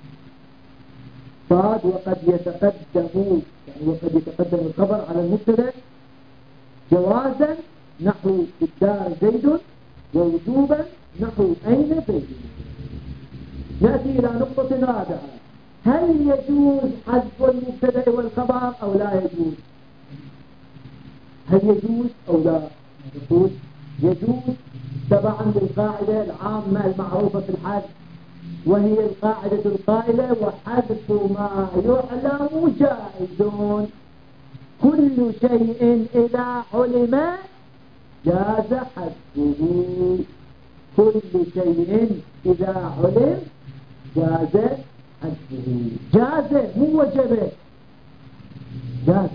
Speaker 2: صاد وقد يتقدم يعني وقد يتقدم الخبر على المبتدا جوازا نحو الدار زيد، ووجوبا نحو أين زيد. نأتي إلى نقطة رابعة، هل يجوز حذف المبتدا والخبر أو لا يجوز؟ هل يجوز أو لا يجوز؟ يجوز تبعا للقاعدة العامة المعروفة في الحذف، وهي القاعدة القائلة وحذف ما يعلم جائز. كل شيء إذا علم جاز حذفه، كل شيء إذا علم جاز حذفه، جاز مو وجبه، جاز.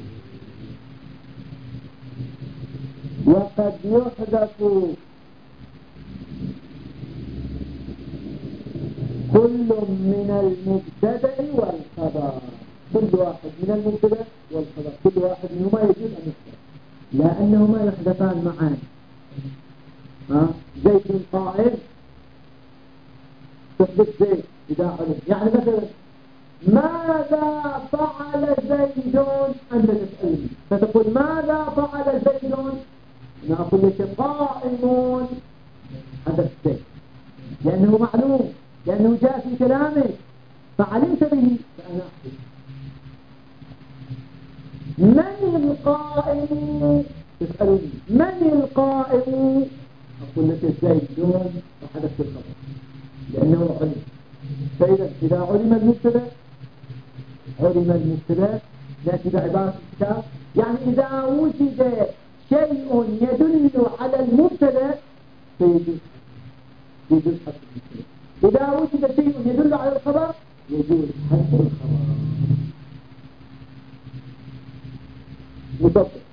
Speaker 2: وقد يحذف كل من المبتدأ والخبر، كل واحد من المبتدأ والخبر، كل واحد منهما يجوز أن يحذف لأنهما يحذفان معا. ها زيد قائم تحذف زيد إذا علم، يعني مثلا ماذا فعل زيد أنت تسألني فتقول ماذا فعل زيد، أنا أقول لك قائمون، هذا الزيد لأنه معلوم، لأنه جاء في كلامه فعلمت به فأنا أحذف. من القائم تسألني من القائم، أقول لك زيدون وحدث الخبر لأنه علم. فإذا إذا علم المبتدا علم المبتدا نأتي بعبارة الكتاب، يعني إذا وجد شيء يدل على المبتدا فيجوز يجوز حذف المبتدا، إذا وجد شيء يدل على الخبر يجوز حذف الخبر. مطبق.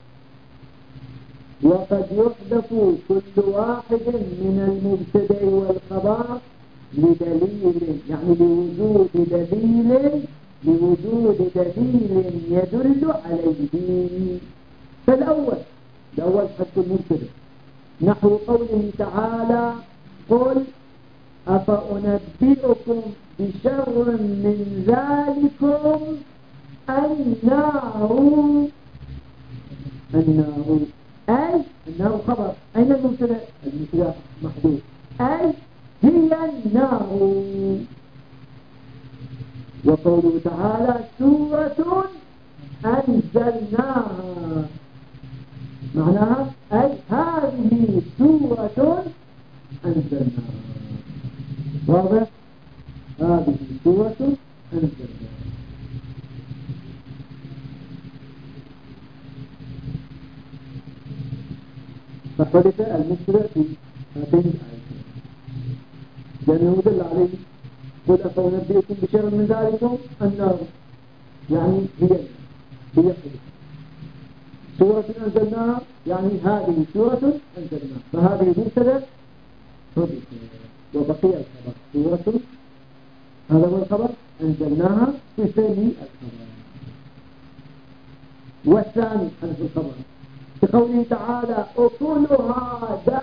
Speaker 2: وقد يحذف كل واحد من المبتدا والخبر لدليل، يعني لوجود دليل لوجود دليل يدل عليه. فالأول الأول حذف المبتدا نحو قوله تعالى قل أفأنبئكم بشر من ذلكم النار، النار أي النار خبر، أين المبتدا؟ المبتدا محذوف، أي هي النار. وقوله تعالى سورة أنزلناها، معناها أي هذه سورة أنزلناها. واضح؟ هذه سورة أنزلناها. فحدث المبتدا في هاتين الآيتين لأنه دل عليه قل أفأنبئكم بشر من ذلكم النار، يعني هي هي حدث. سورة أنزلناها يعني هذه سورة أنزلناها، فهذه مبتدا حدث وبقي الخبر سورة، هذا هو الخبر أنزلناها في ثاني الخبر. والثاني حذف الخبر بقوله تعالى أكلها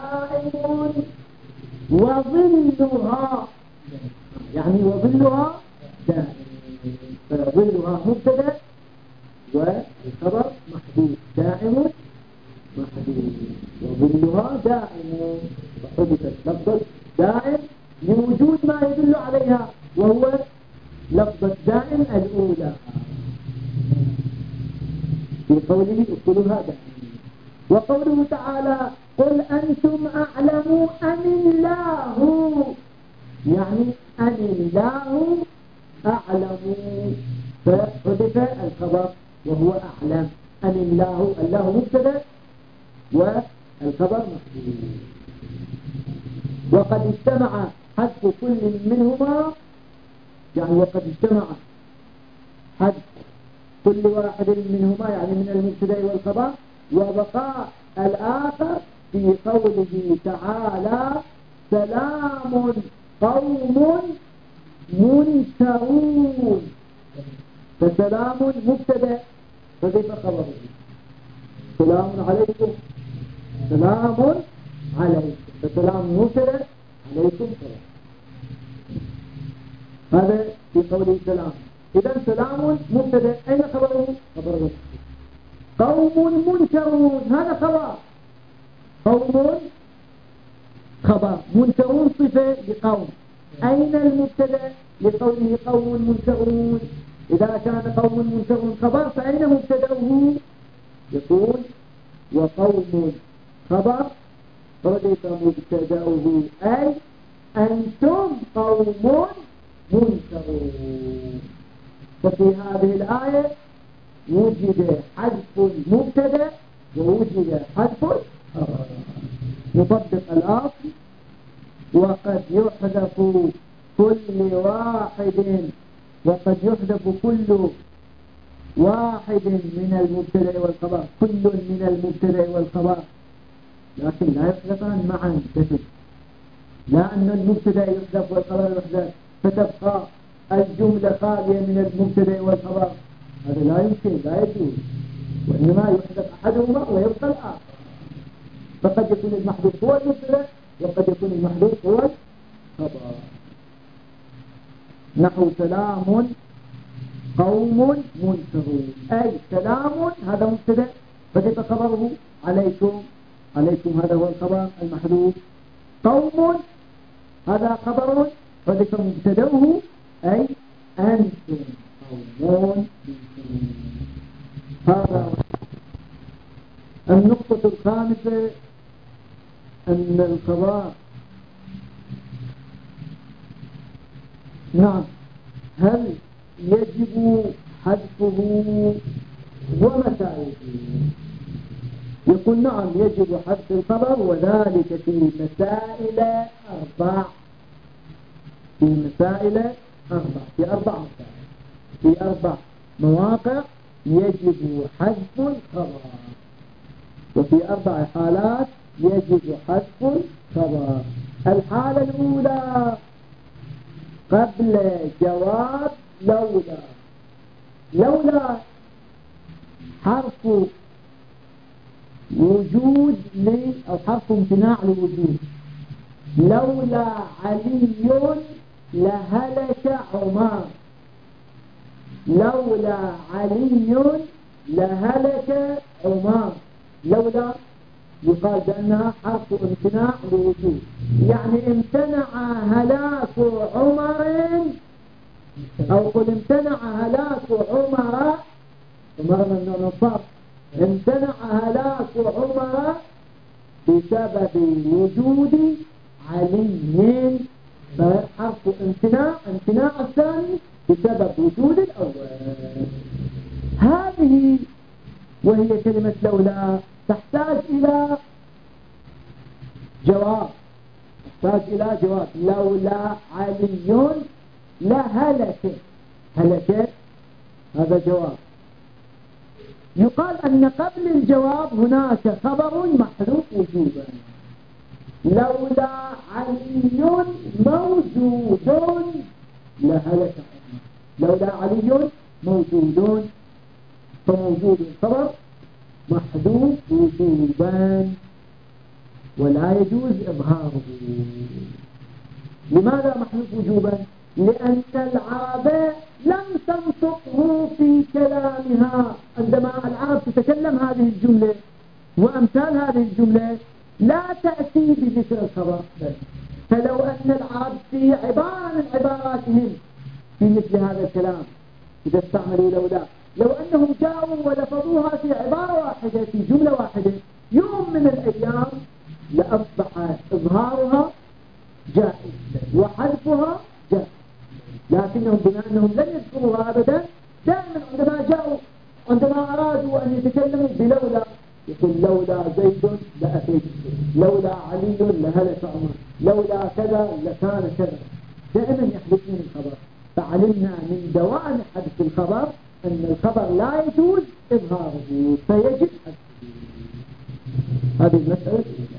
Speaker 2: وظلها يعني وظلها دائم، فظلها مبتدا والخبر محذوف دائم محذوف، وظلها دائم فحدثت لفظة دائم لوجود ما يدل عليها وهو لفظة دائم الأولى في قوله أكلها دائم. وقوله تعالى قل أنتم أعلم أم الله، يعني أم الله أعلم، فحدث الخبر وهو أعلم. أم الله، الله مبتدا والخبر محذوف. وقد اجتمع حذف كل منهما، يعني وقد اجتمع حذف كل واحد منهما يعني من المبتدا والخبر، وبقاء الآخر في قوله تعالى سلام قوم منكرون، فسلام مبتدا فكيف خبره؟ سلام عليكم، سلام عليكم، فسلام مبتدا عليكم سلام، هذا في قوله سلام. إذا سلام مبتدا، أين خبره؟ خبره قوم منكرون، هذا خبر، قوم خبر، منكرون صفة لقوم. أين المبتدا لقوله قوم منكرون؟ إذا كان قوم منكرون خبر فأين مبتداه؟ يقول وقوم خبر ردف مبتداه أي أنتم قوم منكرون. ففي هذه الآية وجد حذف مبتدا ووجد حذف خبر يطبق الأصل. وقد يحذف كل واحد وقد يحذف كل واحد من المبتدا والخبر، كل من المبتدا والخبر، لكن لا يحذفان معا كتب، لا أن المبتدا يحذف والخبر يحذف فتبقى الجملة خالية من المبتدا والخبر، هذا لا يمكن، لا يجوز، وإنما يحذف أحدهما ويبقى الآخر. فقد يكون المحذوف هو المبتدا وقد يكون المحذوف هو الخبر. نحو سلام قوم منكرون، أي سلام هذا مبتدا فكيف خبره؟ عليكم، عليكم هذا هو الخبر المحذوف. قوم هذا خبر فكيف مبتداه؟ أي أنتم قوم منكرون. هذا النقطة الخامسة، أن الخبر نعم هل يجب حذفه ومتى يجب؟ يقول نعم يجب حذف الخبر، وذلك في مسائل أربع، في مسائل أربع في أربع مسائل في أربع مواقع يجب حذف الخبر، وفي أربع حالات يجب حذف الخبر. الحالة الأولى قبل جواب لولا، لولا حرف وجود ل أو حرف امتناع لوجود. لولا علي لهلك عمر، لولا علي لهلك عمر. لولا يقال بأنها حرف امتناع لوجود، يعني امتنع هلاك عمر، أو قل امتنع هلاك عمر، عمر من النصر، امتنع هلاك عمر بسبب وجود علي، فحرف امتناع، امتناع الثاني بسبب وجود الأول. هذه وهي كلمة لولا تحتاج إلى جواب، تحتاج إلى جواب. لولا علي لهلك، هلك هذا جواب. يقال أن قبل الجواب هناك خبر محذوف وجوبا. لولا علي موجود لهلك، لولا علي موجود، فموجود خبر محذوف وجوبا ولا يجوز إظهاره. لماذا محذوف وجوبا؟ لأن العرب لم تنطقه في كلامها. عندما العرب تتكلم هذه الجملة وأمثال هذه الجملة لا تأتي بذكر الخبر، فلو أن العرب في عبارة من عباراتهم في مثل هذا الكلام إذا استعملوا لولا، لو أنهم جاءوا ولفظوها في عبارة واحدة في جملة واحدة يوم من الأيام لأصبح إظهارها جائز وحذفها جائز، لكنهم بما أنهم لم يذكروها أبدا دائما عندما جاءوا عندما أرادوا أن يتكلموا بلولا يقول لولا زيد لأتيت، لولا علي لهلك عمر، لولا كذا لكان كذا، دائما يحدثون الخبر. فعلمنا من دوام حدث الخبر أن الخبر لا يجوز إظهاره فيجب حذفه. هذه المسألة.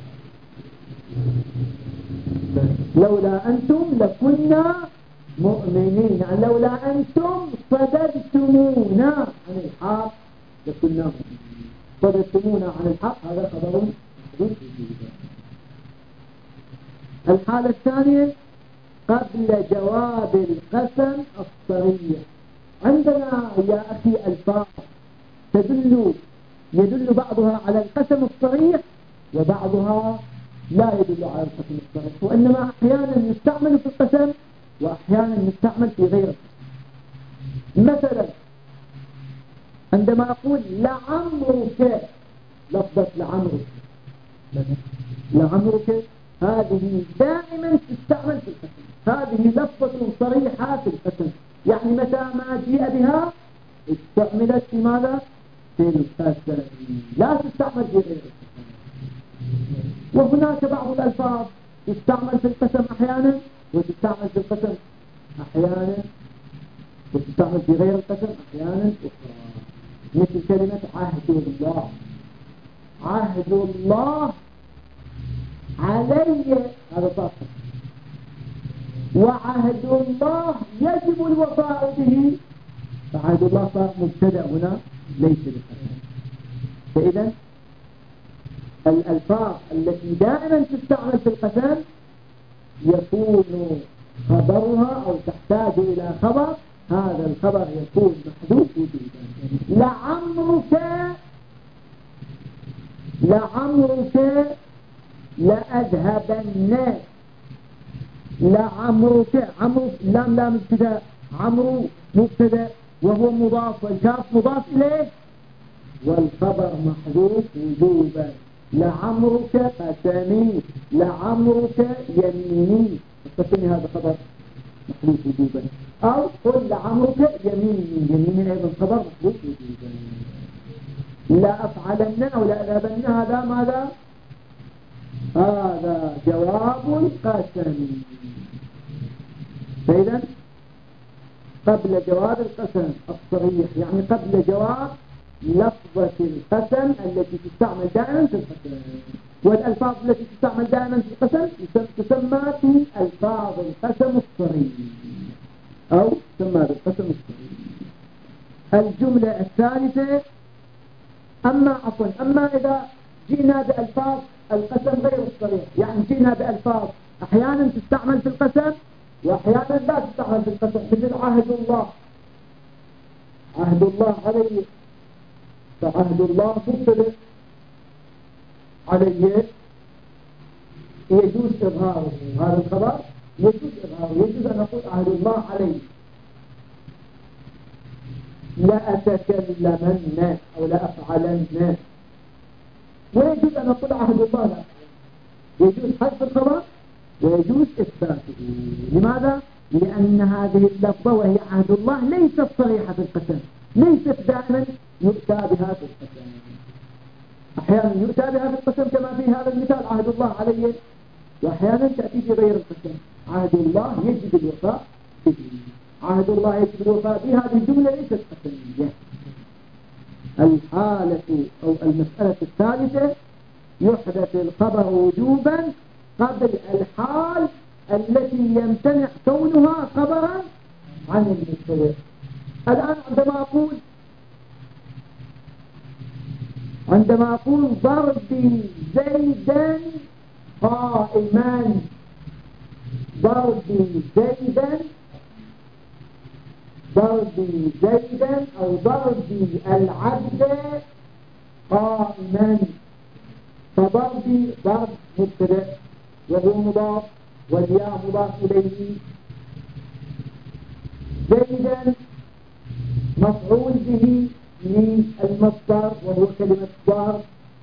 Speaker 2: لولا أنتم لكنا مؤمنين، يعني لولا أنتم صددتمونا عن الحق لكنا مؤمنين. صددتمونا عن الحق هذا خبر محذوف. الحالة الثانية قبل جواب القسم الصريح. عندنا يا أخي ألفاظ تدل يدل بعضها على القسم الصريح وبعضها لا يدل على القسم الصريح، وإنما أحيانا يستعمل في القسم وأحيانا يستعمل في غير القسم. مثلا عندما أقول لعمرك، لفظة لعمرك لعمرك هذه دائما تستعمل في القسم، هذه لفظة صريحة في القسم، يعني متى ما جيء بها استعملت في ماذا؟ في القسم، لا تستعمل في غير القسم. وهناك بعض الألفاظ تستعمل في القسم أحيانا وتستعمل في القسم أحيانا وتستعمل في غير القسم أحيانا أخرى، مثل كلمة عهد الله. عهد الله علي هذا صح، وعهد الله يجب الوفاء به، فعهد الله صار مبتدأ هنا ليس بالقسم. فإذا الألفاظ التي دائما تستعمل في القسم يكون خبرها أو تحتاج إلى خبر، هذا الخبر يكون محذوف وجوبا. لعمرك لعمرك لأذهبن، لعمرك عمرو لام لام مبتدا، عمرو مبتدا وهو مضاف والكاف مضاف إليه والخبر محذوف وجوبا. لعمرك قسمي، لعمرك يميني، قسمي هذا خبر محذوف وجوبا. أو قل لعمرك يميني، يميني أيضا خبر محذوف وجوبا. لا أفعلن أو لا أذهبن هذا ماذا؟ هذا جواب القسم. فإذا قبل جواب القسم الصريح يعني قبل جواب لفظة القسم التي تستعمل دائما في القسم، والألفاظ التي تستعمل دائما في القسم تسمى في ألفاظ القسم الصريح أو تسمى بالقسم الصريح. الجملة الثالثة أما عفوا أما إذا جئنا بألفاظ القسم غير الصريح، يعني جئنا بألفاظ أحيانا تستعمل في القسم وأحيانا لا تستعمل في القسم، مثل عهد الله، عهد الله علي، فعهد الله مبتدأ علي يجوز إظهاره، هذا الخبر يجوز إظهاره، يجوز أن نقول عهد الله علي. لا أتكلمن أو لا أفعلن، ويجوز أن نقول عهد الله لا، يجوز حذف الخبر ويجوز إثباته. لماذا؟ لأن هذه اللفظة وهي عهد الله ليست صريحة في القسم، ليست دائما يؤتى بها في القسم، أحيانا يؤتى بها في القسم كما في هذا المثال عهد الله علي، وأحيانا تأتي في غير القسم. عهد الله يجب الوفاء به، عهد الله يجب الوفاء به، هذه الجملة ليست قسمية. الحالة أو المسألة الثالثة يحدث الخبر وجوبا قبل الحال التي يمتنع كونها خبرا عن المبتدأ. الآن عندما أقول عندما أقول ضربي زيدا قائما، ضربي زيدا ضربي زيدا أو ضربي العبد قائما. فضربي ضرب مبتدأ وهو مضاف والياء مضاف إليه، زيدا مفعول به من المصدر وهو كلمة ضرب،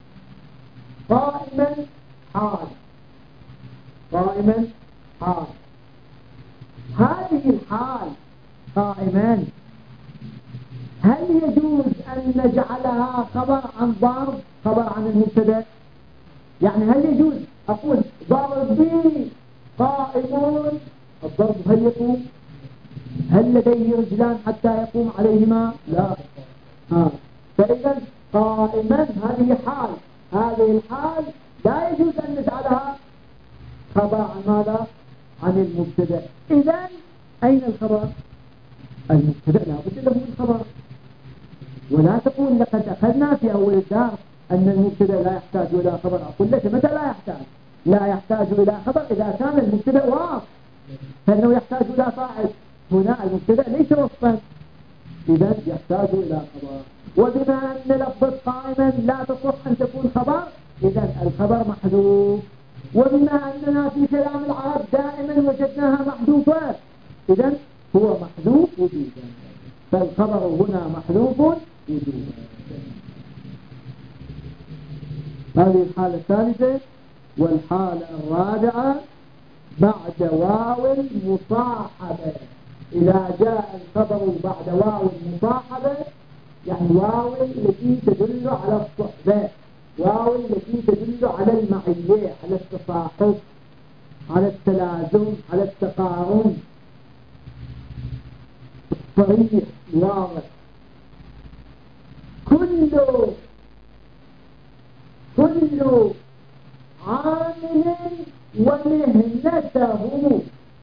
Speaker 2: قائما حال قائما حال. هذه الحال قائما هل يجوز أن نجعلها خبر عن ضرب، خبر عن المبتدأ؟ يعني هل يجوز أقول ضربي قائمون، الضرب هل يقوم؟ هل لديه رجلان حتى يقوم عليهما؟ لا. ها. فإذا قائما هذه حال، هذه الحال لا يجوز أن نجعلها خبر عن ماذا؟ عن المبتدأ. إذن أين الخبر؟ المبتدأ لا بد له من خبر. ولا تقول لقد أخذنا في أول الدار أن المبتدأ لا يحتاج إلى خبر. أقول لك متى لا يحتاج؟ لا يحتاج إلى خبر إذا كان المبتدأ واقف، فإنه يحتاج إلى فاعل. هنا المبتدأ ليس وصفا، إذن يحتاج إلى خبر. وبما أن لفظة قائما لا تصح أن تكون خبر، إذن الخبر محذوف. وبما أننا في كلام العرب دائما وجدناها محذوفة، إذن هو محذوف وجودا، فالخبر هنا محذوف وجودا. هذه الحالة الثالثة. والحالة الرابعة بعد واو مصاحبة. إذا جاء الخبر بعد واو مصاحبة، يعني واو التي تدل على الصحبة، واو التي تدل على المعية، على التصاحب، على التلازم، على التقارن، صريح واضح. كل كل عامل ومهنته،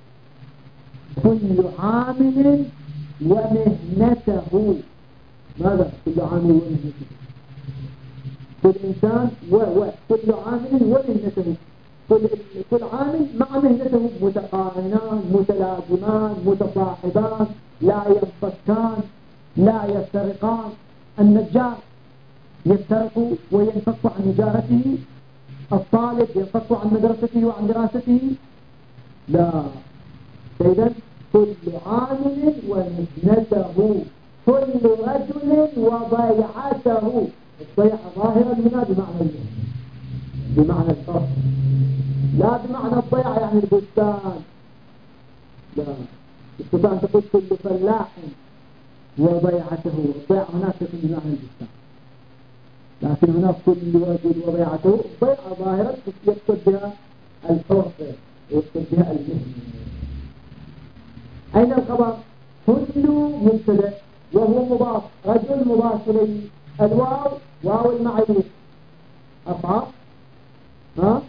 Speaker 2: كل عامل ومهنته. ماذا كل عامل ومهنته؟ كل إنسان و و كل عامل ومهنته، كل كل عامل مع مهنته متقارنان متلازمان متصاحبان، لا ينفكان لا يفترقان. النجار يفترق وينفك عن نجارته، الطالب ينفك عن مدرسته وعن دراسته، لا. فإذا كل عامل ومهنته، كل رجل وضيعته. الضيعة ظاهرا هنا بمعنى بمعنى الفرق، لا بمعنى الضيعة يعني البستان، لا. تستطيع أن تقول كل فلاح وضيعته، الضيعة هناك تكون بمعنى البستان، لكن هناك كل رجل وضيعته. الضيعة ظاهرا يقصد بها الحرف ويقصد بها المهنة. أين الخبر؟ كل مبتدأ وهو مضاف، رجل مضاف إليه، الواو واو المعية، أصعب ها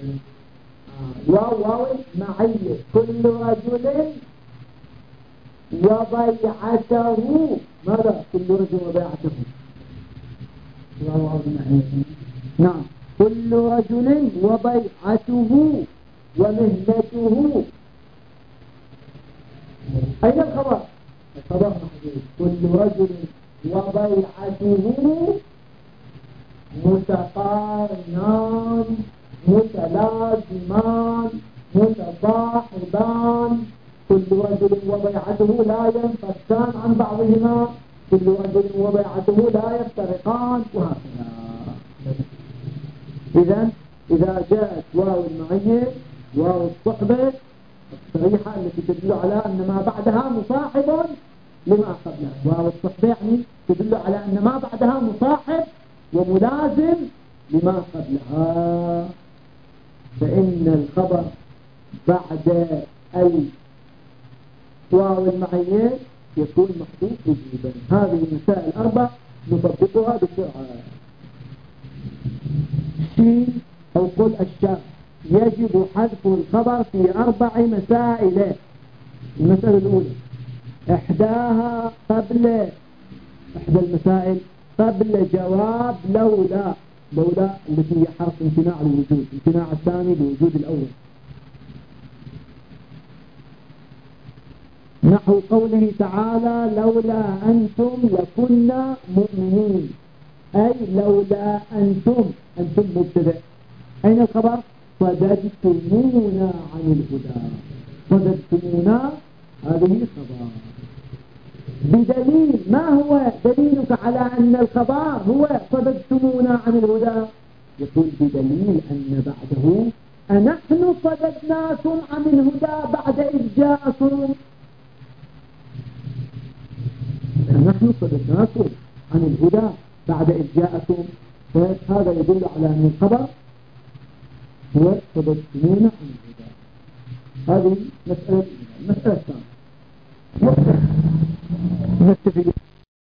Speaker 2: واو واو المعية. كل رجل وضيعته. ماذا كل رجل وضيعته؟ واو واو المعية. نعم، كل رجل وضيعته ومهنته. أين الخبر؟ الخبر محدود. كل رجل وضيعته متقارنان متلازمان متصاحبان. كل رجل وضيعته لا ينفكان عن بعضهما، كل رجل وضيعته لا يفترقان، وهكذا. إذن إذا جاءت واو المعية واو الصحبة الصريحة التي تدل على أن ما بعدها مصاحب لما قبلها، واو الصحبة يعني تدل على أن ما بعدها مصاحب وملازم لما قبلها، فإن الخبر بعد الواو المعية يكون محذوف وجوبا. هذه المسائل الأربع نطبقها بسرعة. شين أو قل الشاء يجب حذف الخبر في أربع مسائل. المسألة الأولى إحداها قبل إحدى المسائل قبل جواب لولا، لولا التي هي حرف امتناع الوجود، امتناع الثاني لوجود الأول. نحو قوله تعالى لولا أنتم لكنا مؤمنين، أي لولا أنتم، أنتم مبتدأ، أين الخبر؟ صددتمونا عن الهدى، صددتمونا هذه خبر. بدليل، ما هو دليلك على أن الخبر هو صددتمونا عن الهدى؟ يقول بدليل أن بعده أنحن صددناكم عن الهدى بعد إذ جاءكم، نحن صددناكم عن الهدى بعد إذ جاءكم، فهذا يدل على أن الخبر هو صددتمونا عن الهدى. هذه مسألة. المسألة الثانية نكتفي